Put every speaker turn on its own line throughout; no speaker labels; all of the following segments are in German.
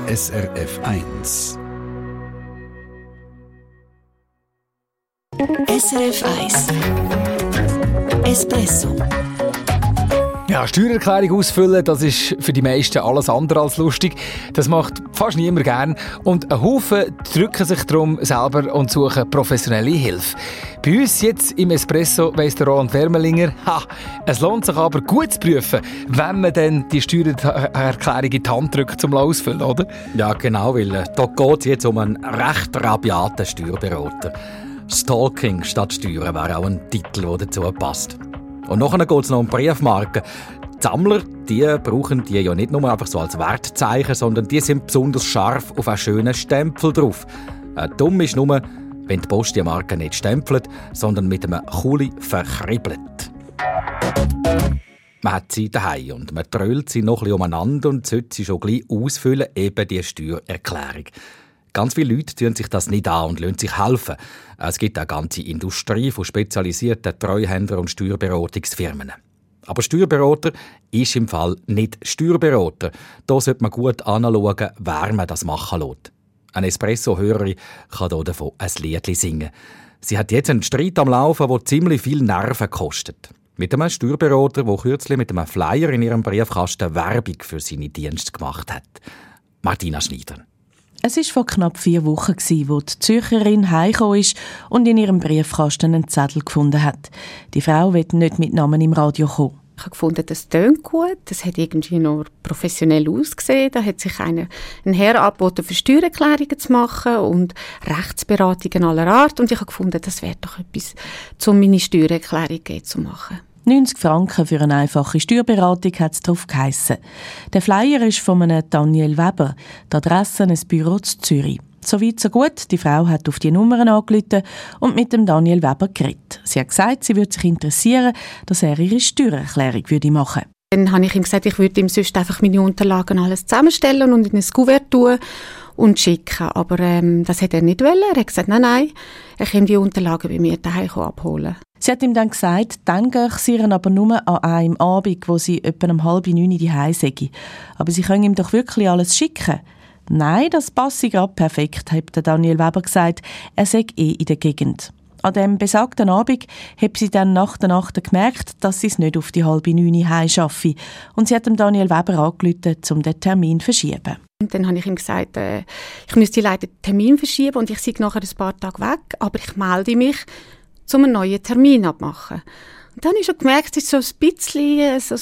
SRF 1.
SRF 1 Espresso.
Ja, Steuererklärung ausfüllen, das ist für die meisten alles andere als lustig. Das macht fast niemand gern. Und ein Haufen drücken sich darum selber und suchen professionelle Hilfe. Bei uns jetzt im Espresso weiss der Roland Wermelinger, es lohnt sich aber gut zu prüfen, wenn man dann die Steuererklärung in die Hand drückt, zum Ausfüllen, oder?
Ja, genau, weil da geht es jetzt um einen recht rabiaten Steuerberater. Stalking statt Steuern wäre auch ein Titel, der dazu passt. Und nachher geht es noch um Briefmarken. Die Sammler, die brauchen die ja nicht nur einfach so als Wertzeichen, sondern die sind besonders scharf auf einen schönen Stempel drauf. Dumm ist nur, wenn die Post die Marke nicht stempelt, sondern mit einem Kuli verkribbelt. Man hat sie daheim und man trölt sie noch ein bisschen umeinander und sollte sie schon gleich ausfüllen, eben die Steuererklärung. Ganz viele Leute tun sich das nicht an und lassen sich helfen. Es gibt eine ganze Industrie von spezialisierten Treuhändern und Steuerberatungsfirmen. Aber Steuerberater ist im Fall nicht Steuerberater. Da sollte man gut anschauen, wer man das machen lässt. Eine Espresso-Hörerin kann hier davon ein Liedchen singen. Sie hat jetzt einen Streit am Laufen, der ziemlich viel Nerven kostet. Mit einem Steuerberater, der kürzlich mit einem Flyer in ihrem Briefkasten Werbung für seine Dienste gemacht hat. Martina Schneider.
Es war vor knapp 4 Wochen, als die Zürcherin heimgekommen ist und in ihrem Briefkasten einen Zettel gefunden hat. Die Frau will nicht mit Namen im Radio kommen.
Ich habe gefunden, das tönt gut, das hat irgendwie noch professionell ausgesehen. Da hat sich ein Herr angeboten, für Steuererklärungen zu machen und Rechtsberatungen aller Art. Und ich habe gefunden, das wäre doch etwas, um meine Steuererklärung zu machen.
90 Franken für eine einfache Steuerberatung hat es darauf geheissen. Der Flyer ist von einem Daniel Weber, die Adresse ein Büro in Zürich. So weit, so gut. Die Frau hat auf die Nummern angerufen und mit dem Daniel Weber geredet. Sie hat gesagt, sie würde sich interessieren, dass er ihre Steuererklärung machen würde.
Dann habe ich ihm gesagt, ich würde ihm sonst einfach meine Unterlagen alles zusammenstellen und in ein Kuvert tun und schicken. Aber das hat er nicht wollen. Er hat gesagt, nein, er kann die Unterlagen bei mir daheim abholen.
Sie hat ihm dann gesagt, dann gehe ich sie aber nur an einem Abend, wo sie etwa um 8:30 daheim sei. Aber sie können ihm doch wirklich alles schicken. Nein, das passe gerade perfekt, hat Daniel Weber gesagt. Er sei in der Gegend. An dem besagten Abend hat sie dann nach der Nacht gemerkt, dass sie es nicht auf die 8:30 heim schaffe. Und sie hat dem Daniel Weber angerufen, um den Termin zu verschieben.
Und dann habe ich ihm gesagt, ich müsste leider den Termin verschieben und ich sei nachher ein paar Tage weg, aber ich melde mich, um einen neuen Termin abmachen. Und dann habe ich schon gemerkt, es ist so ein bisschen so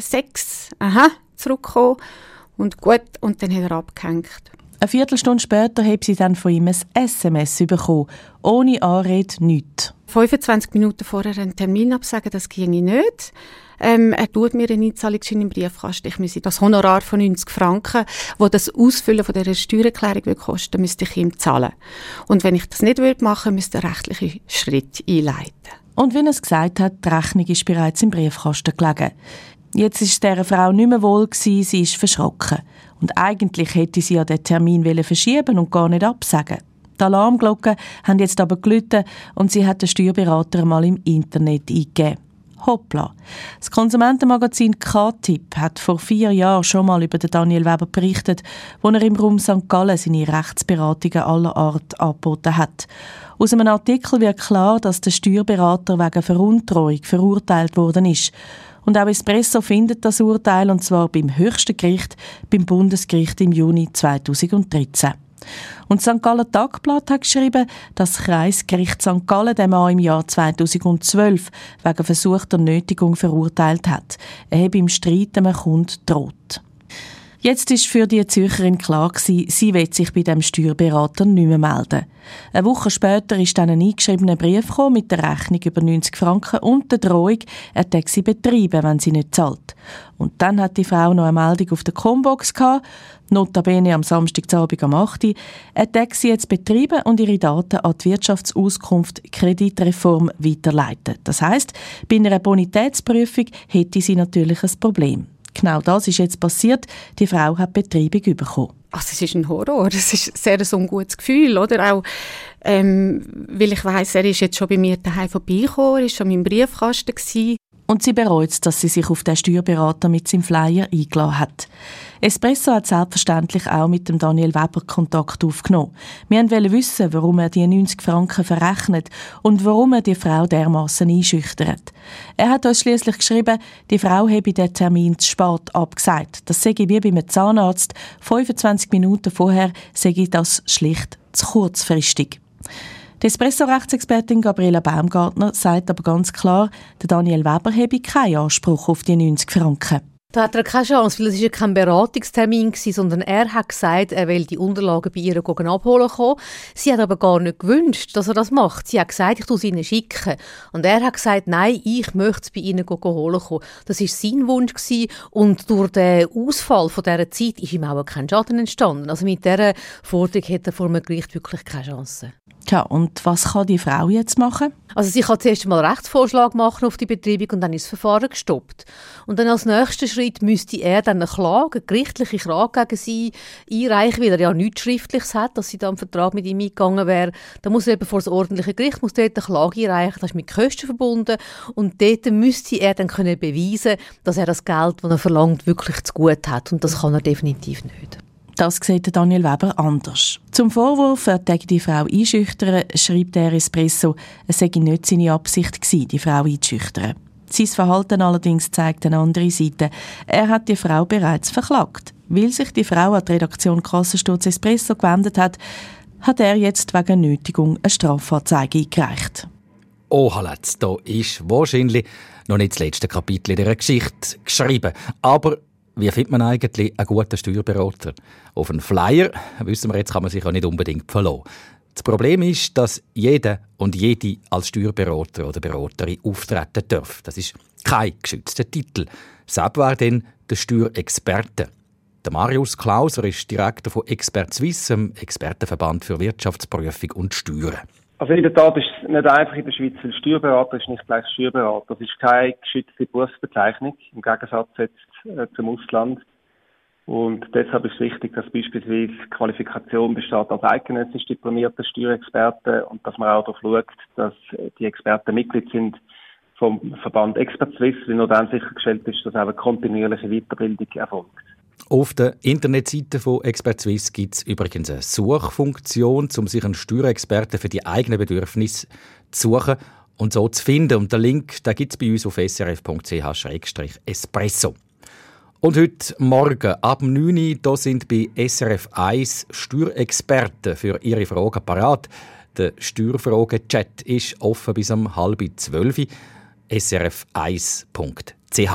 Sex zurückgekommen und gut, und dann hat er abgehängt.
Eine Viertelstunde später hat sie dann von ihm ein SMS bekommen, ohne Anrede, nichts.
25 Minuten vorher einen Termin absagen, das ginge nicht. Er tut mir eine Einzahlung im Briefkasten. Ich müsse das Honorar von 90 Franken, das das Ausfüllen von dieser Steuererklärung kosten, müsste ich ihm zahlen. Und wenn ich das nicht machen würde, müsste er rechtliche Schritte einleiten.
Und wie er es gesagt hat, die Rechnung ist bereits im Briefkasten gelegen. Jetzt war es dieser Frau nicht mehr wohl, sie ist verschrocken. Und eigentlich hätte sie ja den Termin verschieben und gar nicht absagen. Die Alarmglocken haben jetzt aber geläutet und sie hat den Steuerberater mal im Internet eingegeben. Hoppla. Das Konsumentenmagazin K-Tipp hat vor 4 Jahren schon mal über den Daniel Weber berichtet, wo er im Raum St. Gallen seine Rechtsberatungen aller Art angeboten hat. Aus einem Artikel wird klar, dass der Steuerberater wegen Veruntreuung verurteilt worden ist. Und auch Espresso findet das Urteil, und zwar beim höchsten Gericht, beim Bundesgericht im Juni 2013. Und das St. Galler Tagblatt hat geschrieben, dass das Kreisgericht St. Gallen den Mann im Jahr 2012 wegen versuchter Nötigung verurteilt hat. Er habe im Streit einem Kunden gedroht. Jetzt ist für die Zürcherin klar gewesen, sie will sich bei dem Steuerberater nicht mehr melden. Eine Woche später ist dann ein eingeschriebener Brief gekommen mit der Rechnung über 90 Franken und der Drohung, er würde sie betreiben, wenn sie nicht zahlt. Und dann hat die Frau noch eine Meldung auf der Combox gehabt, notabene am Samstagabend um 8 Uhr. Er würde sie jetzt betreiben und ihre Daten an die Wirtschaftsauskunft Kreditreform weiterleiten. Das heisst, bei einer Bonitätsprüfung hätte sie natürlich ein Problem. Genau das ist jetzt passiert. Die Frau hat Betreibung bekommen.
Also es ist ein Horror. Es ist sehr ein ungutes Gefühl, oder? Auch, weil ich weiss, er ist jetzt schon bei mir daheim vorbeigekommen, er war schon in meinem Briefkasten gewesen.
Und sie bereut es, dass sie sich auf den Steuerberater mit seinem Flyer eingeladen hat. Espresso hat selbstverständlich auch mit dem Daniel Weber Kontakt aufgenommen. Wir wollten wissen, warum er die 90 Franken verrechnet und warum er die Frau dermassen einschüchtert. Er hat uns schliesslich geschrieben, die Frau habe den Termin zu spät abgesagt. Das sei wie bei einem Zahnarzt. 25 Minuten vorher sei das schlicht zu kurzfristig. Die Espresso-Rechtsexpertin Gabriela Baumgartner sagt aber ganz klar, der Daniel Weber habe keinen Anspruch auf die 90 Franken.
Da hat er keine Chance, weil es ja kein Beratungstermin war, sondern er hat gesagt, er will die Unterlagen bei ihr abholen kommen. Sie hat aber gar nicht gewünscht, dass er das macht. Sie hat gesagt, ich tue sie ihnen schicken. Und er hat gesagt, nein, ich möchte es bei ihnen holen kommen. Das war sein Wunsch gewesen. Und durch den Ausfall von dieser Zeit ist ihm auch kein Schaden entstanden. Also mit dieser Forderung hat er vor einem Gericht wirklich keine Chance.
Ja, und was kann die Frau jetzt machen?
Also sie kann zuerst mal einen Rechtsvorschlag machen auf die Betreibung und dann ist das Verfahren gestoppt. Und dann als nächsten Schritt müsste er dann eine gerichtliche Klage gegen sie einreichen, weil er ja nichts Schriftliches hat, dass sie dann einen Vertrag mit ihm eingegangen wäre. Dann muss er eben vor das ordentliche Gericht dort eine Klage einreichen, das ist mit Kosten verbunden. Und dort müsste er dann können beweisen, dass er das Geld, das er verlangt, wirklich zu gut hat. Und das kann er definitiv nicht.
Das sieht Daniel Weber anders. Zum Vorwurf, er täte die Frau einschüchtern, schreibt der Espresso, es sei nicht seine Absicht gewesen, die Frau einzuschüchtern. Sein Verhalten allerdings zeigt eine andere Seite. Er hat die Frau bereits verklagt. Weil sich die Frau an die Redaktion Kassensturz Espresso gewendet hat, hat er jetzt wegen Nötigung eine Strafanzeige eingereicht.
Oh, Haletz, da ist wahrscheinlich noch nicht das letzte Kapitel in dieser Geschichte geschrieben. Aber wie findet man eigentlich einen guten Steuerberater? Auf einen Flyer, wissen wir jetzt, kann man sich auch nicht unbedingt verlassen. Das Problem ist, dass jeder und jede als Steuerberater oder Beraterin auftreten darf. Das ist kein geschützter Titel. Selbst wäre dann der Steuerexperte. Der Marius Klauser ist Direktor von Expert Suisse, dem Expertenverband für Wirtschaftsprüfung und Steuern.
Also in der Tat ist es nicht einfach in der Schweiz, weil Steuerberater ist nicht gleich Steuerberater. Das ist keine geschützte Berufsbezeichnung, im Gegensatz jetzt zum Ausland. Und deshalb ist es wichtig, dass beispielsweise Qualifikation besteht als eidgenössisch diplomierter Steuerexperte und dass man auch darauf schaut, dass die Experten Mitglied sind vom Verband Expert Suisse, weil nur dann sichergestellt ist, dass auch eine kontinuierliche Weiterbildung erfolgt.
Auf der Internetseite von Expert Suisse gibt es übrigens eine Suchfunktion, um sich einen Steuerexperten für die eigenen Bedürfnisse zu suchen und so zu finden. Und den Link gibt es bei uns auf srf.ch/espresso. Und heute Morgen ab 9 Uhr da sind bei SRF 1 Steuerexperten für Ihre Fragen parat. Der Steuerfragen-Chat ist offen bis um 11:30 srf1.ch.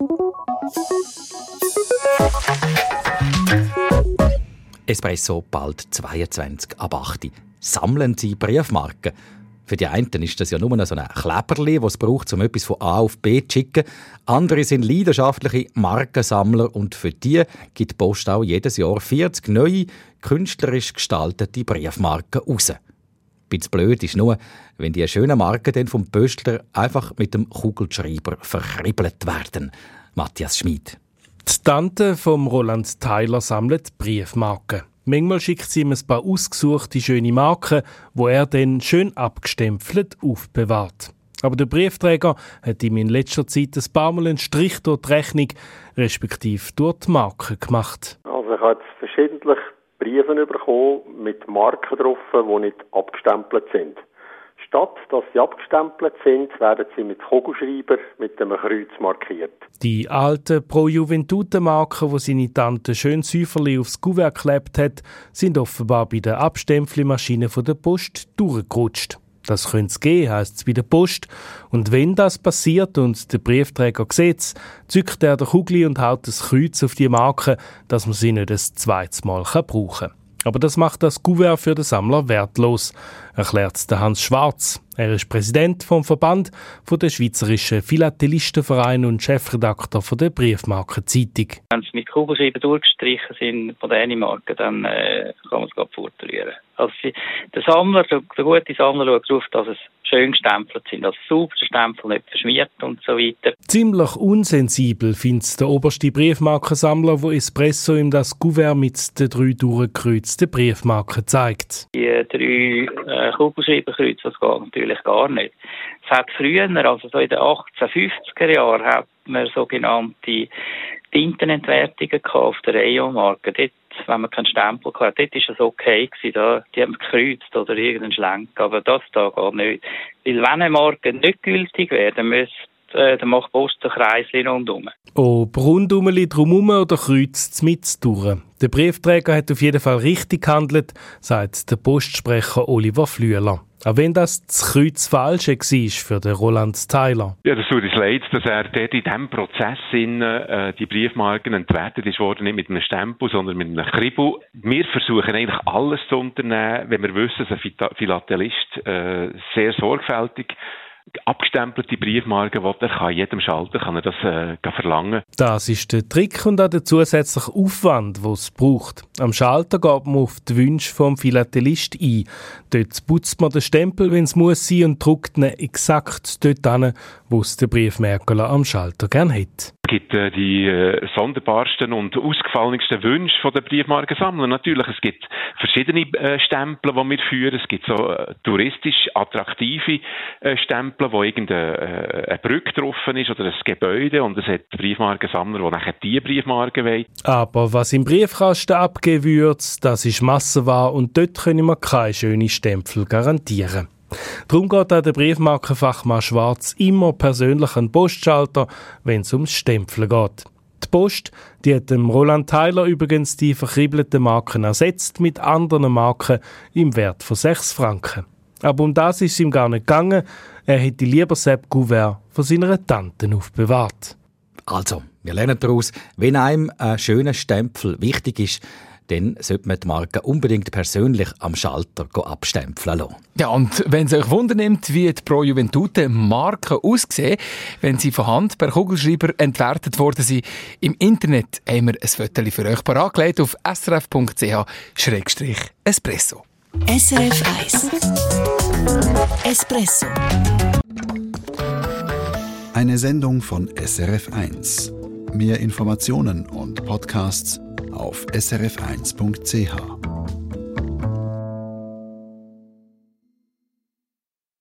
Espresso bald 22 ab 8. Sammeln Sie Briefmarken? Für die einen ist das ja nur so ein Kleberli, das es braucht, um etwas von A auf B zu schicken. Andere sind leidenschaftliche Markensammler und für die gibt die Post auch jedes Jahr 40 neue, künstlerisch gestaltete Briefmarken raus. Ein bisschen blöd ist nur, wenn die schönen Marken dann vom Pöstler einfach mit dem Kugelschreiber verkribbelt werden. Matthias Schmid.
Die Tante von Roland Tyler sammelt Briefmarken. Manchmal schickt sie ihm ein paar ausgesuchte, schöne Marken, die er dann schön abgestempelt aufbewahrt. Aber der Briefträger hat ihm in letzter Zeit ein paar Mal einen Strich durch die Rechnung, respektive durch die Marken gemacht.
Also ich habe jetzt verschiedentlich Briefe bekommen mit Marken drauf, die nicht abgestempelt sind. Statt dass sie abgestempelt sind, werden sie mit Kugelschreiber mit einem Kreuz markiert.
Die alten Pro-Juventute-Marken, die seine Tante schön säuferlich aufs Kuvert geklebt hat, sind offenbar bei der Abstempelmaschine der Post durchgerutscht. Das könnte es geben, heisst es bei der Post. Und wenn das passiert und der Briefträger sieht es, zückt er den Kugel und haut das Kreuz auf die Marke, dass man sie nicht ein zweites Mal brauchen kann. Aber das macht das Kuvert für den Sammler wertlos, erklärt Hans Schwarz. Er ist Präsident vom Verband der Schweizerischen Philatelistenverein und Chefredakteur der Briefmarkenzeitung.
Wenn sie mit Kugelschreiber durchgestrichen sind von der Marke, dann kann man es gerade fortrühren. Also der gute Sammler schaut darauf, dass es schön gestempelt sind, also sauber, der Stempel nicht verschmiert und so weiter.
Ziemlich unsensibel findet der oberste Briefmarkensammler, wo Espresso ihm das Kuvert mit den 3 durchgekreuzten Briefmarken zeigt.
Die 3 Kugelschreiberkreuze, das geht natürlich vielleicht gar nicht. Es hat früher, also so in den 1850er Jahren, hat man sogenannte Tintenentwertungen auf der Rayon-Marke. Dort, wenn man keinen Stempel hatte, dort war es okay gewesen, die haben gekreuzt oder irgendeinen Schlenk, aber das da geht nicht. Weil wenn eine Marke nicht gültig wäre, dann macht die Post ein Kreisli rundum.
Ob rundumli drumherum oder kreuzt es mit durch. Der Briefträger hat auf jeden Fall richtig gehandelt, sagt der Postsprecher Oliver Flüeler. Auch wenn das Kreuz falsch war für den Roland Tyler.
Ja, das tut uns leid, dass er dort in diesem Prozess die Briefmarken entwertet ist worden, nicht mit einem Stempel, sondern mit einem Kribbel. Wir versuchen eigentlich alles zu unternehmen, wenn wir wissen, dass ein Philatelist sehr sorgfältig abgestempelte Briefmarken will, er kann jedem Schalter das verlangen.
Das ist der Trick und auch der zusätzliche Aufwand, den es braucht. Am Schalter geht man auf die Wünsche vom Philatelist ein. Dort putzt man den Stempel, wenn es muss sein, und druckt ihn exakt dort hin, wo es der Briefmerkler am Schalter gerne hat.
Es gibt die sonderbarsten und ausgefallensten Wünsche von den Briefmarkensammlern. Natürlich, es gibt verschiedene Stempel, die wir führen. Es gibt so touristisch attraktive Stempel, wo irgendeine Brücke drauf ist oder ein Gebäude, und es hat Briefmarkensammler, die nachher diese Briefmarken wollen.
Aber was im Briefkasten abgeben wird, das ist Massenware, und dort können wir keine schönen Stempel garantieren. Darum geht auch der Briefmarkenfachmann Schwarz immer persönlich an den Postschalter, wenn es ums Stempeln geht. Die Post, die hat dem Roland Tyler übrigens die verkribbelten Marken ersetzt mit anderen Marken im Wert von 6 Franken. Aber um das ist es ihm gar nicht gegangen. Er hätte lieber Sepp Gouvert von seiner Tante aufbewahrt.
Also, wir lernen daraus, wenn einem ein schöner Stempel wichtig ist, dann sollte man die Marke unbedingt persönlich am Schalter abstempeln lassen.
Ja, und wenn es euch wundernimmt, wie die Pro Juventute Marken aussehen, wenn sie von Hand per Kugelschreiber entwertet worden sind, im Internet haben wir ein Foto für euch paratgelegt auf srf.ch/espresso.
SRF 1 Espresso.
Eine Sendung von SRF 1. Mehr Informationen und Podcasts auf srf1.ch.